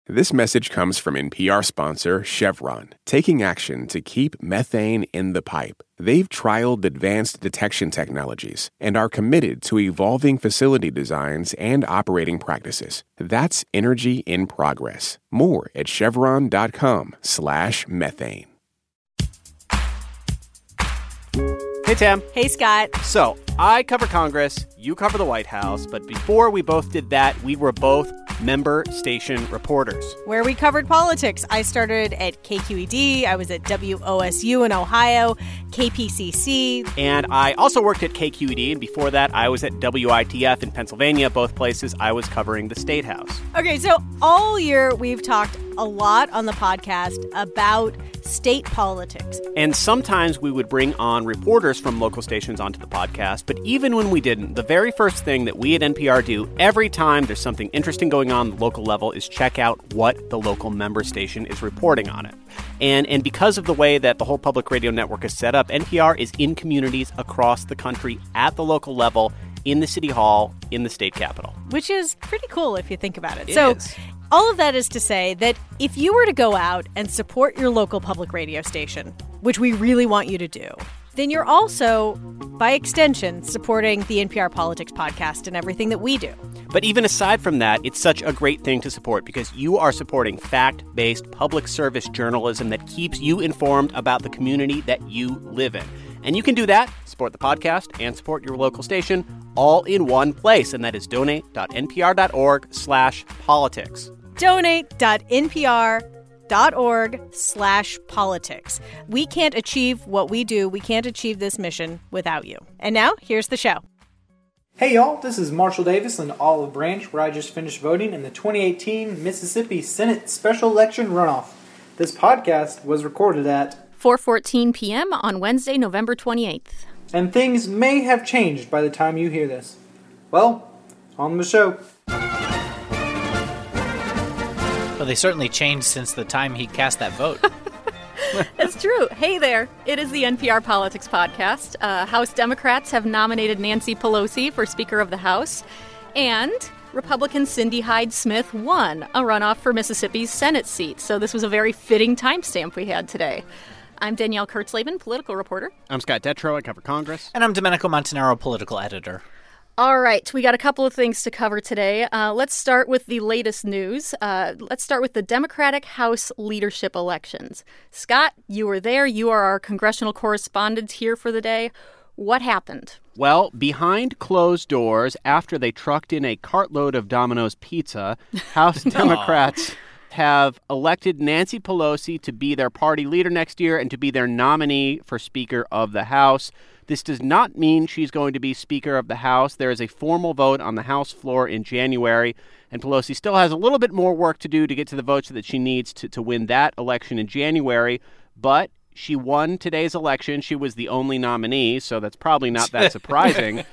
This message comes from NPR sponsor Chevron, taking action to keep methane in the pipe. They've trialed advanced detection technologies and are committed to evolving facility designs and operating practices. That's energy in progress. More at chevron.com/methane. Hey, Tam. Hey, Scott. So, I cover Congress, you cover the White House, but before we both did that, we were both member station reporters. Where we covered politics. I started at KQED, I was at WOSU in Ohio, KPCC. And I also worked at KQED, and before that, I was at WITF in Pennsylvania, both places I was covering the State House. Okay, so all year we've talked a lot on the podcast about state politics. And sometimes we would bring on reporters from local stations onto the podcast, but even when we didn't, the very first thing that we at NPR do every time there's something interesting going on at the local level is check out what the local member station is reporting on it. And because of the way that the whole public radio network is set up, NPR is in communities across the country at the local level, in the city hall, in the state capitol. Which is pretty cool if you think about it. It so is. All of that is to say that if you were to go out and support your local public radio station, which we really want you to do, then you're also, by extension, supporting the NPR Politics podcast and everything that we do. But even aside from that, it's such a great thing to support because you are supporting fact-based public service journalism that keeps you informed about the community that you live in. And you can do that, support the podcast, and support your local station all in one place, and that is donate.npr.org/politics. Donate.npr.org/politics. We can't achieve what we do. We can't achieve this mission without you. And now, here's the show. Hey y'all, this is Marshall Davis in Olive Branch, where I just finished voting in the 2018 Mississippi Senate Special Election Runoff. This podcast was recorded at 4:14 p.m. on Wednesday, November 28th. And things may have changed by the time you hear this. Well, on the show. Well, they certainly changed since the time he cast that vote. It's true. Hey there. It is the NPR Politics Podcast. House Democrats have nominated Nancy Pelosi for Speaker of the House. And Republican Cindy Hyde-Smith won a runoff for Mississippi's Senate seat. So this was a very fitting timestamp we had today. I'm Danielle Kurtzleben, political reporter. I'm Scott Detrow. I cover Congress. And I'm Domenico Montanaro, political editor. All right, we got a couple of things to cover today. Let's start with the latest news. Let's start with the Democratic House leadership elections. Scott, you were there. You are our congressional correspondent here for the day. What happened? Well, behind closed doors, after they trucked in a cartload of Domino's pizza, House Democrats have elected Nancy Pelosi to be their party leader next year and to be their nominee for Speaker of the House. This does not mean she's going to be Speaker of the House. There is a formal vote on the House floor in January, and Pelosi still has a little bit more work to do to get to the votes that she needs to win that election in January. But she won today's election. She was the only nominee, so that's probably not that surprising.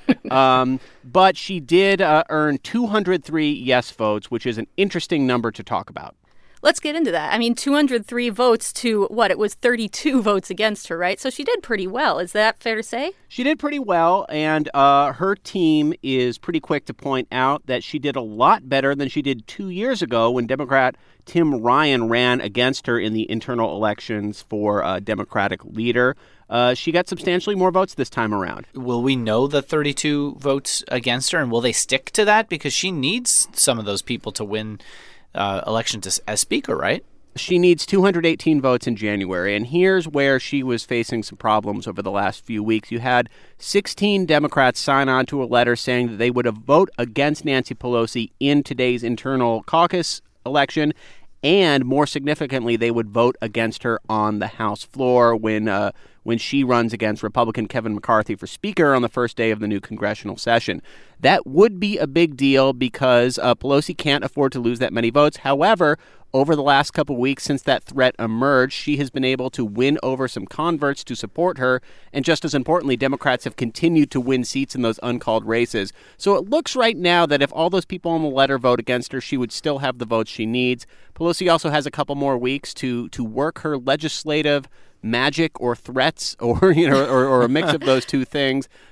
But she did earn 203 yes votes, which is an interesting number to talk about. Let's get into that. I mean, 203 votes to what? It was 32 votes against her, right? So she did pretty well. Is that fair to say? She did pretty well, and her team is pretty quick to point out that she did a lot better than she did 2 years ago when Democrat Tim Ryan ran against her in the internal elections for Democratic leader. She got substantially more votes this time around. Will we know the 32 votes against her, and will they stick to that? Because she needs some of those people to win election as Speaker, right? She needs 218 votes in January, and here's where she was facing some problems over the last few weeks. You had 16 Democrats sign on to a letter saying that they would vote against Nancy Pelosi in today's internal caucus election, and more significantly, they would vote against her on the House floor when she runs against Republican Kevin McCarthy for Speaker on the first day of the new congressional session. That would be a big deal because Pelosi can't afford to lose that many votes. However, over the last couple of weeks since that threat emerged, she has been able to win over some converts to support her. And just as importantly, Democrats have continued to win seats in those uncalled races. So it looks right now that if all those people on the letter vote against her, she would still have the votes she needs. Pelosi also has a couple more weeks to work her legislative magic or threats or a mix of those two things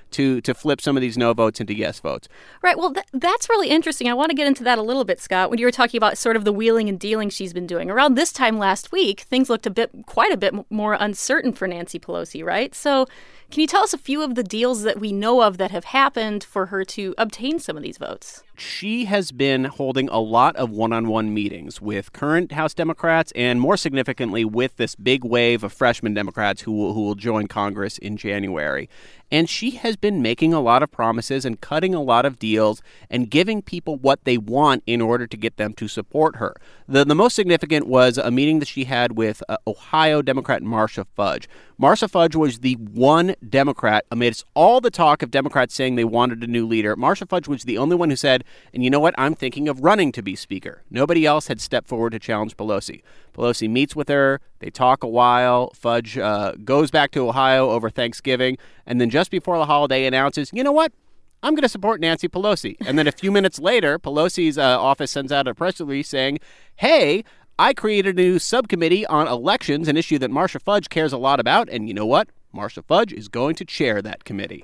to flip some of these no votes into yes votes. Right. Well, that's really interesting. I want to get into that a little bit, Scott. When you were talking about sort of the wheeling and dealing she's been doing. Around this time last week, things looked quite a bit more uncertain for Nancy Pelosi, right? So can you tell us a few of the deals that we know of that have happened for her to obtain some of these votes? She has been holding a lot of one-on-one meetings with current House Democrats and, more significantly, with this big wave of freshman Democrats who will join Congress in January. And she has been making a lot of promises and cutting a lot of deals and giving people what they want in order to get them to support her. The most significant was a meeting that she had with Ohio Democrat Marcia Fudge. Marcia Fudge was the one Democrat amidst all the talk of Democrats saying they wanted a new leader. Marcia Fudge was the only one who said, and you know what, I'm thinking of running to be speaker. Nobody else had stepped forward to challenge Pelosi. Pelosi meets with her. They talk a while. Fudge goes back to Ohio over Thanksgiving. And then just before the holiday announces, you know what? I'm going to support Nancy Pelosi. And then a few minutes later, Pelosi's office sends out a press release saying, hey, I created a new subcommittee on elections, an issue that Marcia Fudge cares a lot about. And you know what? Marcia Fudge is going to chair that committee.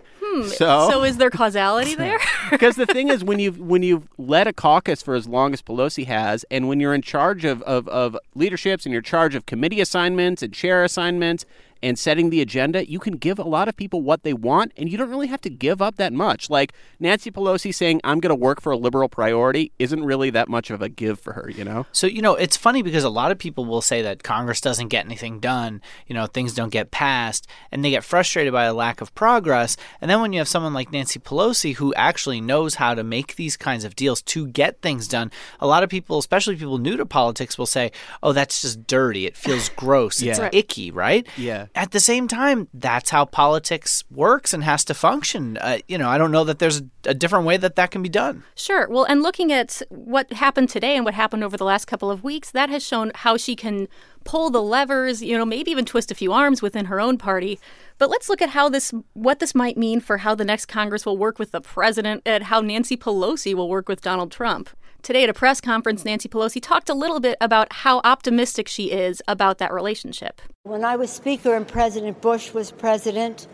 So is there causality there? Because the thing is, when you've led a caucus for as long as Pelosi has, and when you're in charge of leaderships and you're in charge of committee assignments and chair assignments and setting the agenda, you can give a lot of people what they want, and you don't really have to give up that much. Like Nancy Pelosi saying, I'm going to work for a liberal priority isn't really that much of a give for her, you know? So, it's funny because a lot of people will say that Congress doesn't get anything done, things don't get passed, and they get frustrated by a lack of progress. And then when you have someone like Nancy Pelosi who actually knows how to make these kinds of deals to get things done, a lot of people, especially people new to politics, will say, oh, that's just dirty. It feels gross. It's icky, right? Yeah. At the same time, that's how politics works and has to function. I don't know that there's a different way that can be done. Sure. Well, and looking at what happened today and what happened over the last couple of weeks, that has shown how she can pull the levers, maybe even twist a few arms within her own party. But let's look at what this might mean for how the next Congress will work with the president and how Nancy Pelosi will work with Donald Trump. Today at a press conference, Nancy Pelosi talked a little bit about how optimistic she is about that relationship. When I was Speaker and President Bush was president,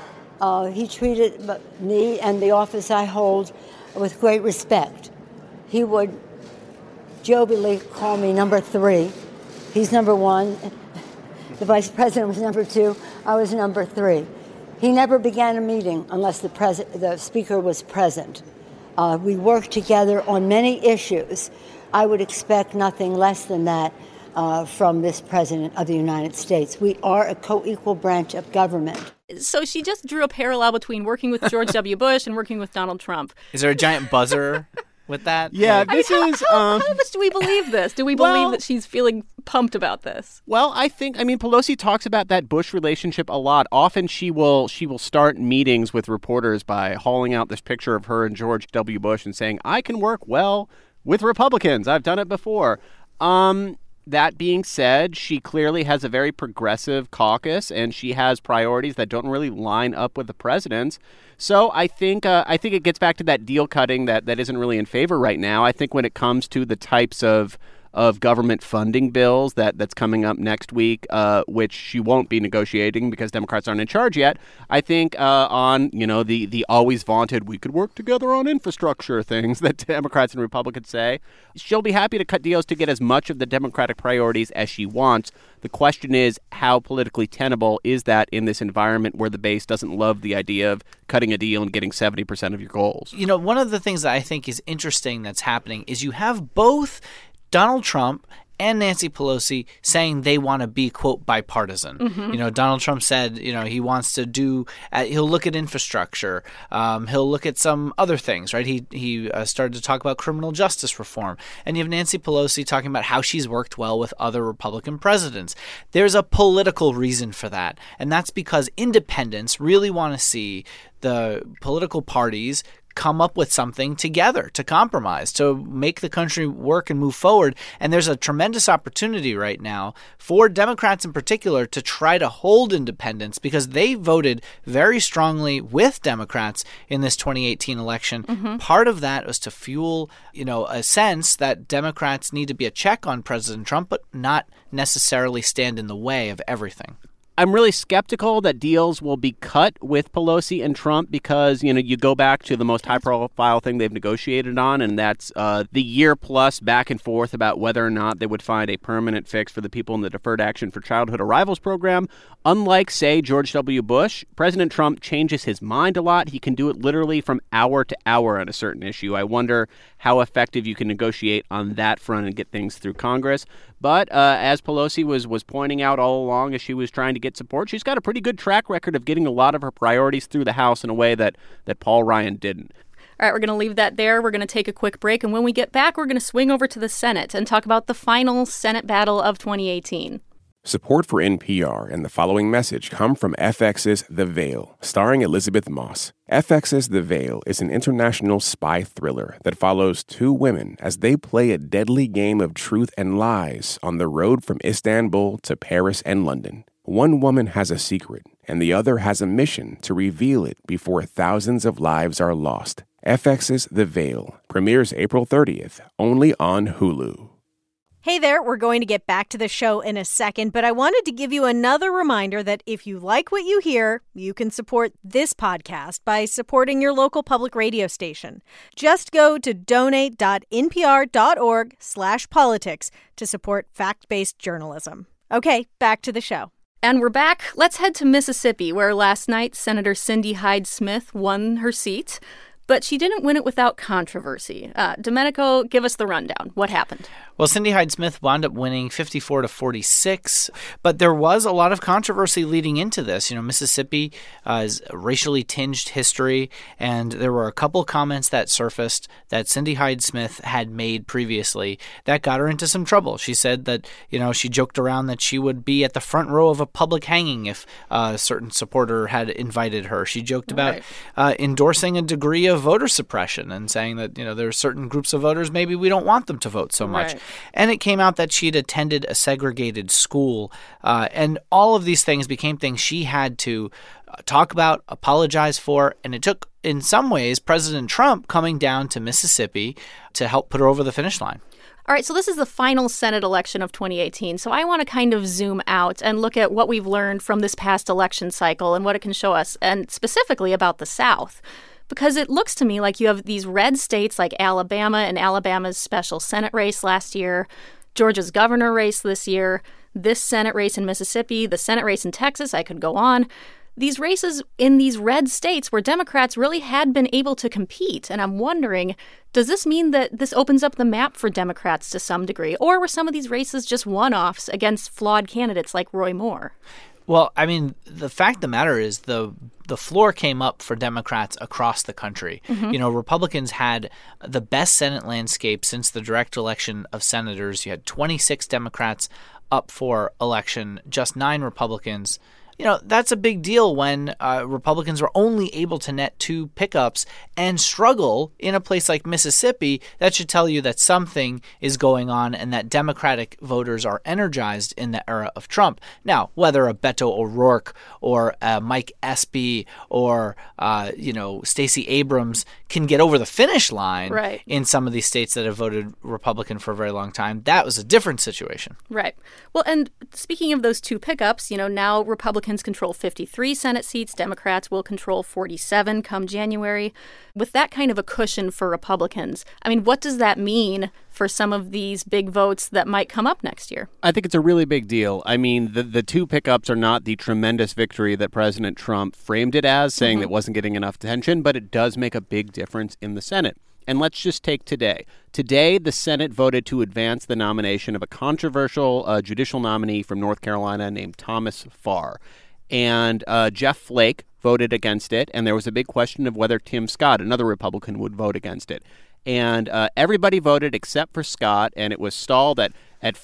he treated me and the office I hold with great respect. He would jovially call me number 3. He's number 1. The vice president was number 2. I was number 3. He never began a meeting unless the speaker was present. We worked together on many issues. I would expect nothing less than that from this president of the United States. We are a co-equal branch of government. So she just drew a parallel between working with George W. Bush and working with Donald Trump. Is there a giant buzzer with that? Yeah, how much do we believe this? Do we believe that she's feeling pumped about this? Well, Pelosi talks about that Bush relationship a lot. Often she will start meetings with reporters by hauling out this picture of her and George W. Bush and saying, I can work well with Republicans. I've done it before. That being said, she clearly has a very progressive caucus, and she has priorities that don't really line up with the president's. So I think it gets back to that deal cutting that isn't really in favor right now. I think when it comes to the types of government funding bills that's coming up next week, which she won't be negotiating because Democrats aren't in charge yet. I think on the always vaunted we could work together on infrastructure things that Democrats and Republicans say, she'll be happy to cut deals to get as much of the Democratic priorities as she wants. The question is, how politically tenable is that in this environment where the base doesn't love the idea of cutting a deal and getting 70% of your goals? One of the things that I think is interesting that's happening is you have both Donald Trump and Nancy Pelosi saying they want to be, quote, bipartisan. Mm-hmm. Donald Trump said, he wants to he'll look at infrastructure. He'll look at some other things, right? He started to talk about criminal justice reform. And you have Nancy Pelosi talking about how she's worked well with other Republican presidents. There's a political reason for that. And that's because independents really want to see the political parties come up with something together to compromise, to make the country work and move forward. And there's a tremendous opportunity right now for Democrats in particular to try to hold independents because they voted very strongly with Democrats in this 2018 election. Mm-hmm. Part of that was to fuel, a sense that Democrats need to be a check on President Trump, but not necessarily stand in the way of everything. I'm really skeptical that deals will be cut with Pelosi and Trump because, you go back to the most high-profile thing they've negotiated on, and that's the year-plus back and forth about whether or not they would find a permanent fix for the people in the Deferred Action for Childhood Arrivals program. Unlike, say, George W. Bush, President Trump changes his mind a lot. He can do it literally from hour to hour on a certain issue. I wonder how effective you can negotiate on that front and get things through Congress. But as Pelosi was pointing out all along as she was trying to get support, she's got a pretty good track record of getting a lot of her priorities through the House in a way that Paul Ryan didn't. All right, we're going to leave that there. We're going to take a quick break. And when we get back, we're going to swing over to the Senate and talk about the final Senate battle of 2018. Support for NPR and the following message come from FX's The Veil, starring Elizabeth Moss. FX's The Veil is an international spy thriller that follows two women as they play a deadly game of truth and lies on the road from Istanbul to Paris and London. One woman has a secret, and the other has a mission to reveal it before thousands of lives are lost. FX's The Veil premieres April 30th, only on Hulu. Hey there, we're going to get back to the show in a second, but I wanted to give you another reminder that if you like what you hear, you can support this podcast by supporting your local public radio station. Just go to donate.npr.org/politics to support fact-based journalism. Okay, back to the show. And we're back. Let's head to Mississippi, where last night Senator Cindy Hyde-Smith won her seat. But she didn't win it without controversy. Domenico, give us the rundown. What happened? Well, Cindy Hyde-Smith wound up winning 54-46, but there was a lot of controversy leading into this. Mississippi is a racially tinged history, and there were a couple comments that surfaced that Cindy Hyde-Smith had made previously that got her into some trouble. She said that, she joked around that she would be at the front row of a public hanging if a certain supporter had invited her. She joked about endorsing a degree of voter suppression and saying that, there are certain groups of voters, maybe we don't want them to vote so much. And it came out that she'd attended a segregated school. And all of these things became things she had to talk about, apologize for. And it took, in some ways, President Trump coming down to Mississippi to help put her over the finish line. All right, so this is the final Senate election of 2018. So I want to kind of zoom out and look at what we've learned from this past election cycle and what it can show us, and specifically about the South. Because it looks to me like you have these red states like Alabama and Alabama's special Senate race last year, Georgia's governor race this year, this Senate race in Mississippi, the Senate race in Texas, I could go on. These races in these red states where Democrats really had been able to compete. And I'm wondering, does this mean that this opens up the map for Democrats to some degree? Or were some of these races just one-offs against flawed candidates like Roy Moore? Well, I mean, the fact of the matter is the floor came up for Democrats across the country. Mm-hmm. Republicans had the best Senate landscape since the direct election of senators. You had 26 Democrats up for election, just 9 Republicans. That's a big deal when Republicans were only able to net 2 pickups and struggle in a place like Mississippi. That should tell you that something is going on and that Democratic voters are energized in the era of Trump. Now, whether a Beto O'Rourke or Mike Espy or, Stacey Abrams can get over the finish line in some of these states that have voted Republican for a very long time, that was a different situation. Right. Well, and speaking of those 2 pickups, now Republicans control 53 Senate seats. Democrats will control 47 come January. With that kind of a cushion for Republicans, I mean, what does that mean for some of these big votes that might come up next year? I think it's a really big deal. I mean, the 2 pickups are not the tremendous victory that President Trump framed it as, saying that it wasn't getting enough attention, but it does make a big difference in the Senate. And let's just take today. Today, the Senate voted to advance the nomination of a controversial judicial nominee from North Carolina named Thomas Farr. And Jeff Flake voted against it, and there was a big question of whether Tim Scott, another Republican, would vote against it. And everybody voted except for Scott, and it was stalled at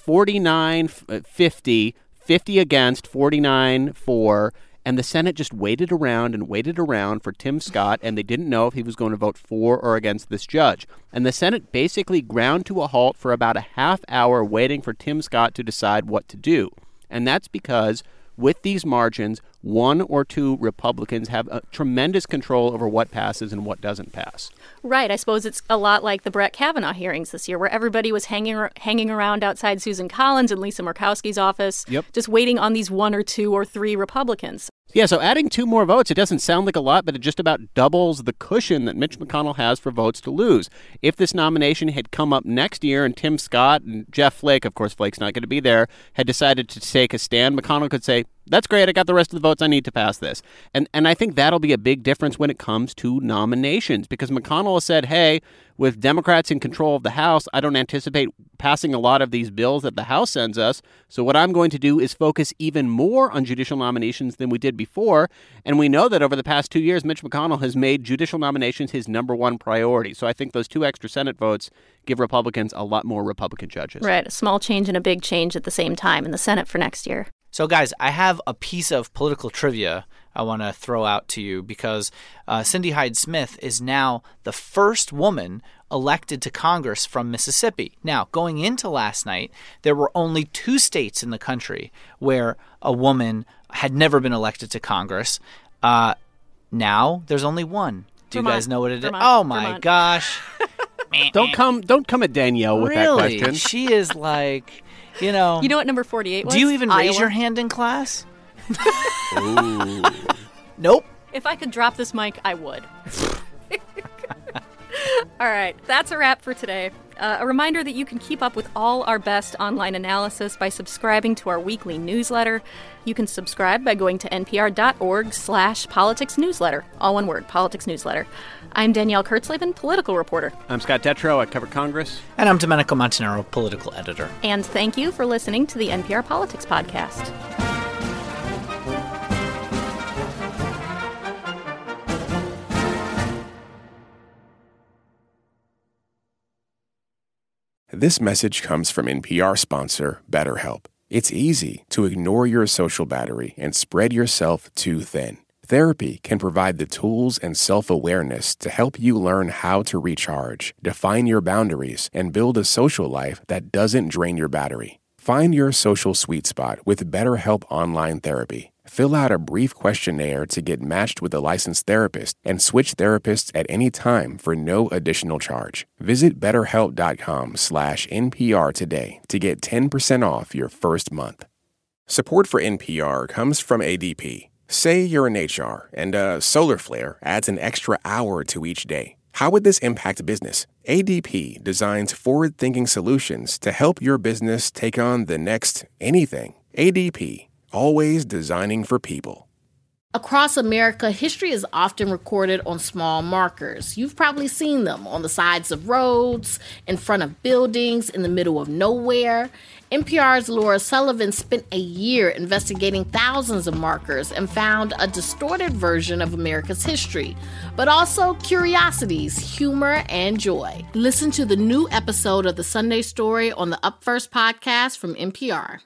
49-50, 50 against, 49 for, and the Senate just waited around for Tim Scott, and they didn't know if he was going to vote for or against this judge. And the Senate basically ground to a halt for about a half hour waiting for Tim Scott to decide what to do. And that's because with these margins, one or two Republicans have a tremendous control over what passes and what doesn't pass. Right. I suppose it's a lot like the Brett Kavanaugh hearings this year, where everybody was hanging around outside Susan Collins and Lisa Murkowski's office, just waiting on these one or two or three Republicans. Yeah, so adding 2 more votes, it doesn't sound like a lot, but it just about doubles the cushion that Mitch McConnell has for votes to lose. If this nomination had come up next year and Tim Scott and Jeff Flake, of course Flake's not going to be there, had decided to take a stand, McConnell could say, that's great, I got the rest of the votes I need to pass this. And I think that'll be a big difference when it comes to nominations, because McConnell has said, hey, with Democrats in control of the House, I don't anticipate passing a lot of these bills that the House sends us. So what I'm going to do is focus even more on judicial nominations than we did before. And we know that over the past 2 years, Mitch McConnell has made judicial nominations his number one priority. So I think those 2 extra Senate votes give Republicans a lot more Republican judges. Right. A small change and a big change at the same time in the Senate for next year. So, guys, I have a piece of political trivia I want to throw out to you because Cindy Hyde-Smith is now the first woman elected to Congress from Mississippi. Now, going into last night, there were only 2 states in the country where a woman had never been elected to Congress. Now, there's only one. Do Vermont. You guys know what it is? Vermont. Oh, my Vermont. gosh. Don't come at Danielle with that question. She is like, you know. You know what number 48 was? Do you even raise Iowa. your hand in class? Ooh. Nope. If I could drop this mic, I would. All right, that's a wrap for today. A reminder that you can keep up with all our best online analysis by subscribing to our weekly newsletter. You can subscribe by going to npr.org/politicsnewsletter. All one word, politics newsletter. I'm Danielle Kurtzleben, political reporter. I'm Scott Detrow. I cover Congress. And I'm Domenico Montanaro, political editor. And thank you for listening to the NPR Politics Podcast. This message comes from NPR sponsor BetterHelp. It's easy to ignore your social battery and spread yourself too thin. Therapy can provide the tools and self-awareness to help you learn how to recharge, define your boundaries, and build a social life that doesn't drain your battery. Find your social sweet spot with BetterHelp Online Therapy. Fill out a brief questionnaire to get matched with a licensed therapist and switch therapists at any time for no additional charge. Visit BetterHelp.com/NPR today to get 10% off your first month. Support for NPR comes from ADP. Say you're in HR and a solar flare adds an extra hour to each day. How would this impact business? ADP designs forward-thinking solutions to help your business take on the next anything. ADP. Always designing for people. Across America, history is often recorded on small markers. You've probably seen them on the sides of roads, in front of buildings, in the middle of nowhere. NPR's Laura Sullivan spent a year investigating thousands of markers and found a distorted version of America's history, but also curiosities, humor, and joy. Listen to the new episode of The Sunday Story on the Up First podcast from NPR.